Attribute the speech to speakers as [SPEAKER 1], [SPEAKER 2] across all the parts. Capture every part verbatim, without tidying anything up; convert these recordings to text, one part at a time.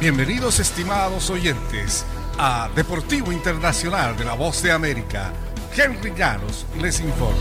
[SPEAKER 1] Bienvenidos, estimados oyentes, a Deportivo Internacional de la Voz de América. Henry Llanos les informa.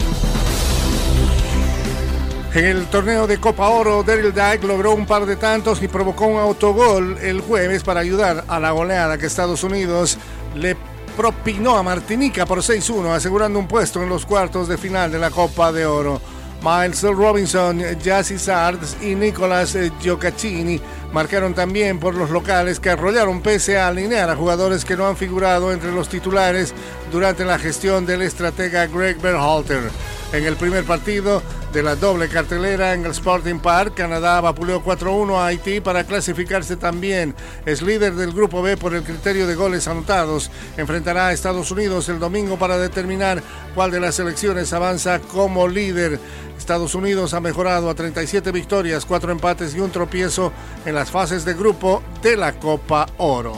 [SPEAKER 1] En el torneo de Copa Oro, Daryl Dike logró un par de tantos y provocó un autogol el jueves para ayudar a la goleada que Estados Unidos le propinó a Martinica por seis uno, asegurando un puesto en los cuartos de final de la Copa de Oro. Miles Robinson, Gyasi Sardes y Nicolas Gioacchini marcaron también por los locales, que arrollaron pese a alinear a jugadores que no han figurado entre los titulares durante la gestión del estratega Greg Berhalter. En el primer partido de la doble cartelera en el Sporting Park, Canadá vapuleó cuatro uno a Haití para clasificarse también. Es líder del Grupo B por el criterio de goles anotados. Enfrentará a Estados Unidos el domingo para determinar cuál de las selecciones avanza como líder. Estados Unidos ha mejorado a treinta y siete victorias, cuatro empates y un tropiezo en las fases de grupo de la Copa Oro.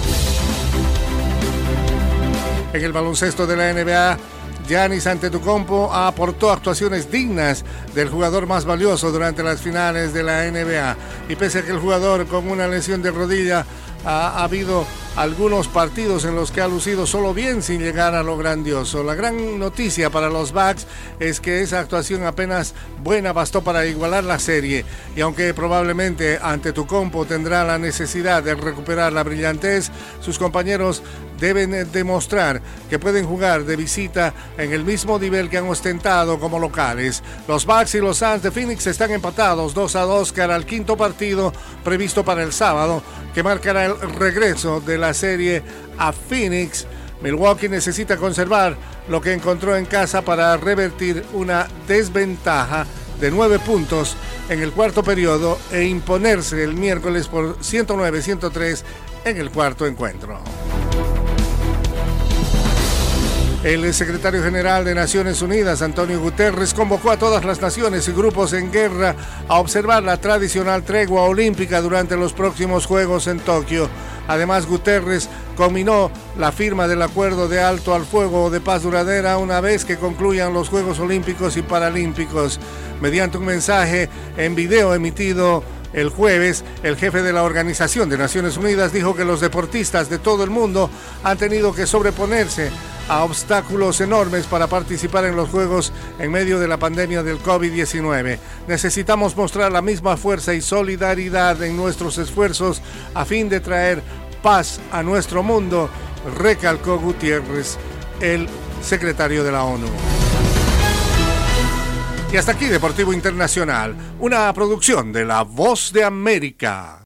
[SPEAKER 1] En el baloncesto de la N B A, Giannis Antetokounmpo aportó actuaciones dignas del jugador más valioso durante las finales de la N B A. Y pese a que el jugador con una lesión de rodilla ha, ha habido algunos partidos en los que ha lucido solo bien sin llegar a lo grandioso. La gran noticia para los Bucks es que esa actuación apenas buena bastó para igualar la serie, y aunque probablemente Antetokounmpo tendrá la necesidad de recuperar la brillantez, sus compañeros deben demostrar que pueden jugar de visita en el mismo nivel que han ostentado como locales. Los Bucks y los Suns de Phoenix están empatados dos a dos cara al quinto partido previsto para el sábado, que marcará el regreso de la serie a Phoenix. Milwaukee necesita conservar lo que encontró en casa para revertir una desventaja de nueve puntos en el cuarto periodo e imponerse el miércoles por ciento nueve a ciento tres en el cuarto encuentro. El secretario general de Naciones Unidas, Antonio Guterres, convocó a todas las naciones y grupos en guerra a observar la tradicional tregua olímpica durante los próximos Juegos en Tokio. Además, Guterres conminó la firma del acuerdo de alto al fuego de paz duradera una vez que concluyan los Juegos Olímpicos y Paralímpicos. Mediante un mensaje en video emitido el jueves, el jefe de la Organización de Naciones Unidas dijo que los deportistas de todo el mundo han tenido que sobreponerse a obstáculos enormes para participar en los Juegos en medio de la pandemia del COVID diecinueve. Necesitamos mostrar la misma fuerza y solidaridad en nuestros esfuerzos a fin de traer paz a nuestro mundo, recalcó Gutiérrez, el secretario de la ONU. Y hasta aquí Deportivo Internacional, una producción de La Voz de América.